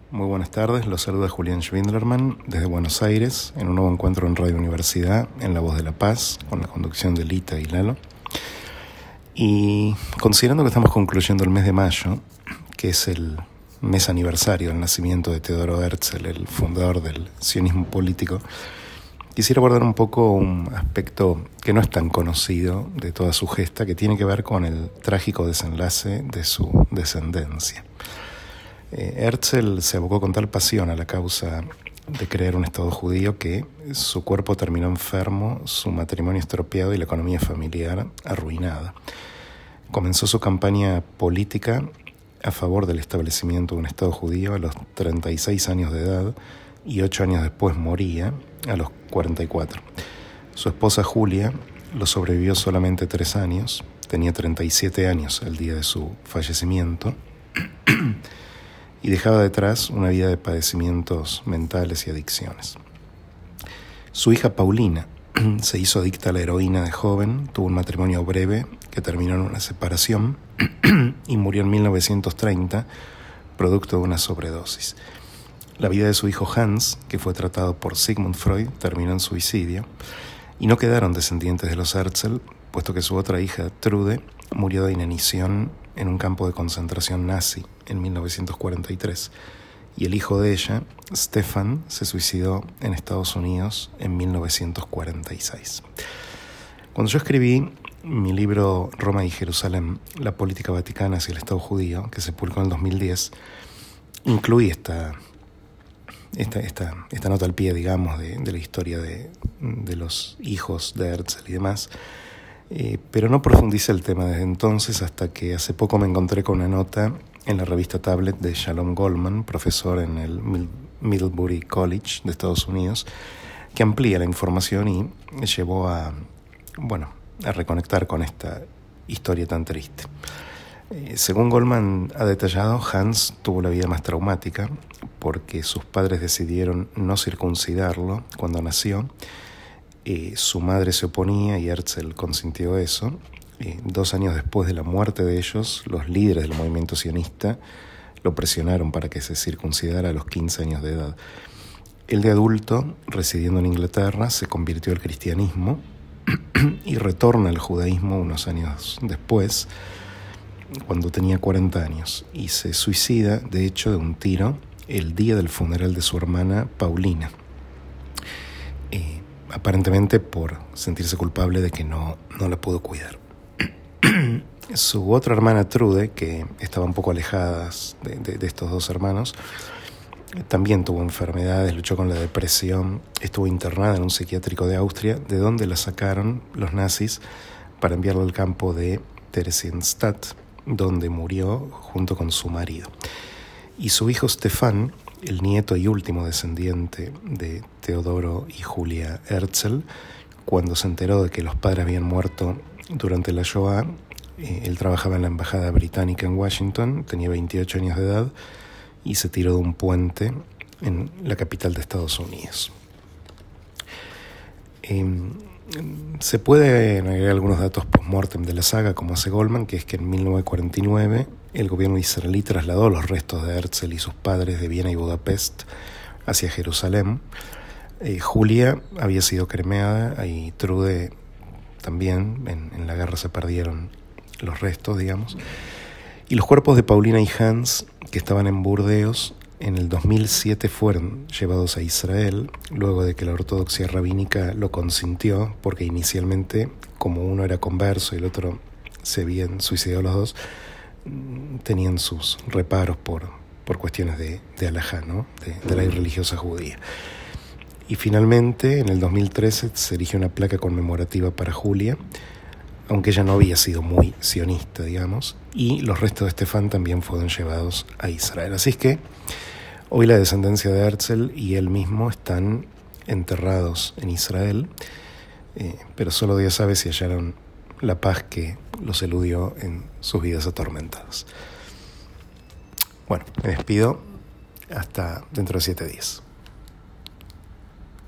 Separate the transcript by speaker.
Speaker 1: Muy buenas tardes, los saluda Julián Schwindlerman desde Buenos Aires en un nuevo encuentro en Radio Universidad, en La Voz de la Paz, con la conducción de Lita y Lalo. Y considerando que estamos concluyendo el mes de mayo, que es el mes aniversario del nacimiento de Teodoro Herzl, el fundador del sionismo político, quisiera abordar un poco un aspecto que no es tan conocido de toda su gesta, que tiene que ver con el trágico desenlace de su descendencia. Herzl se abocó con tal pasión a la causa de crear un Estado judío que su cuerpo terminó enfermo, su matrimonio estropeado y la economía familiar arruinada. Comenzó su campaña política a favor del establecimiento de un Estado judío a los 36 años de edad y 8 años después moría a los 44. Su esposa Julia lo sobrevivió solamente 3 años, tenía 37 años el día de su fallecimiento y dejaba detrás una vida de padecimientos mentales y adicciones. Su hija Paulina se hizo adicta a la heroína de joven, tuvo un matrimonio breve que terminó en una separación y murió en 1930, producto de una sobredosis. La vida de su hijo Hans, que fue tratado por Sigmund Freud, terminó en suicidio y no quedaron descendientes de los Herzl, puesto que su otra hija, Trude, murió de inanición en un campo de concentración nazi en 1943, y el hijo de ella, Stefan, se suicidó en Estados Unidos en 1946. Cuando yo escribí mi libro Roma y Jerusalén, la política vaticana hacia el Estado judío, que se publicó en el 2010, incluí esta nota al pie, digamos, de la historia de los hijos de Herzl y demás, pero no profundicé el tema desde entonces hasta que hace poco me encontré con una nota en la revista Tablet de Shalom Goldman, profesor en el Middlebury College de Estados Unidos, que amplía la información y llevó a reconectar con esta historia tan triste. Según Goldman ha detallado, Hans tuvo la vida más traumática porque sus padres decidieron no circuncidarlo cuando nació. Su madre se oponía y Herzl consintió eso. 2 años después de la muerte de ellos, los líderes del movimiento sionista lo presionaron para que se circuncidara a los 15 años de edad. Él, de adulto, residiendo en Inglaterra, se convirtió al cristianismo y retorna al judaísmo unos años después, cuando tenía 40 años, y se suicida, de hecho, de un tiro el día del funeral de su hermana Paulina, aparentemente por sentirse culpable de que no la pudo cuidar. Su otra hermana Trude, que estaba un poco alejada de estos dos hermanos, también tuvo enfermedades, luchó con la depresión, estuvo internada en un psiquiátrico de Austria, de donde la sacaron los nazis para enviarla al campo de Theresienstadt, donde murió junto con su marido. Y su hijo Stefan, el nieto y último descendiente de Teodoro y Julia Herzl, cuando se enteró de que los padres habían muerto durante la Shoah, él trabajaba en la embajada británica en Washington, tenía 28 años de edad y se tiró de un puente en la capital de Estados Unidos. Se puede agregar algunos datos post-mortem de la saga, como hace Goldman, que es que en 1949 el gobierno israelí trasladó los restos de Herzl y sus padres de Viena y Budapest hacia Jerusalén. Julia había sido cremeada y Trude también. En la guerra se perdieron los restos, digamos. Y los cuerpos de Paulina y Hans, que estaban en Burdeos, en el 2007 fueron llevados a Israel, luego de que la ortodoxia rabínica lo consintió, porque inicialmente, como uno era converso y el otro se habían suicidado los dos, tenían sus reparos por cuestiones de halajá, ¿no? de la ley religiosa judía. Y finalmente, en el 2013, se erigió una placa conmemorativa para Julia, aunque ella no había sido muy sionista, digamos, y los restos de Stefan también fueron llevados a Israel. Así es que hoy la descendencia de Herzl y él mismo están enterrados en Israel, pero solo Dios sabe si hallaron la paz que los eludió en sus vidas atormentadas. Bueno, me despido hasta dentro de 7 días.